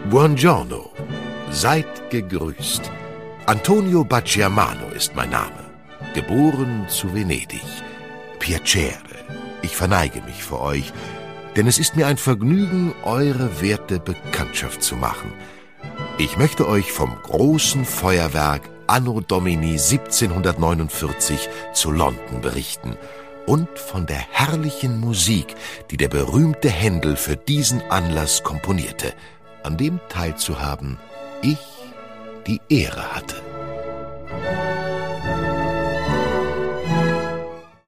Buongiorno, seid gegrüßt. Antonio Bacciamano ist mein Name, geboren zu Venedig. Piacere, ich verneige mich vor euch, denn es ist mir ein Vergnügen, eure werte Bekanntschaft zu machen. Ich möchte euch vom großen Feuerwerk Anno Domini 1749 zu London berichten und von der herrlichen Musik, die der berühmte Händel für diesen Anlass komponierte, an dem teilzuhaben ich die Ehre hatte.